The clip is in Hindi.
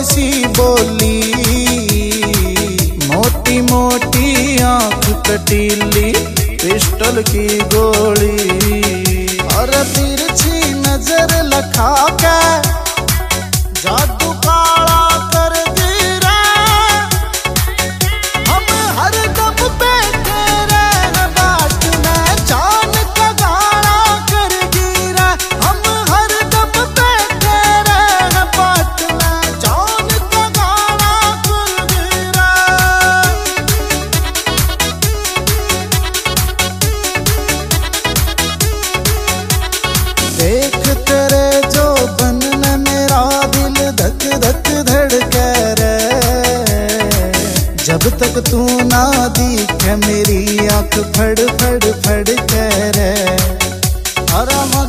थोड़ी सी बोली, मोटी मोटी आंख कटीली, पिस्टल की गोली और तिरछी नजर लखा के जादू काला कर गिरा। हम हर दम बैठे रहे बाट में जान का गाला कर गिरा। हम हर दम बैठे रहे बाट में जान का गाला कर गिरा। देख तेरे जो बनने मेरा दिल धक धक धड़के रे। जब तक तू ना दिखे मेरी आंख फड़ फड़ फड़ के रे।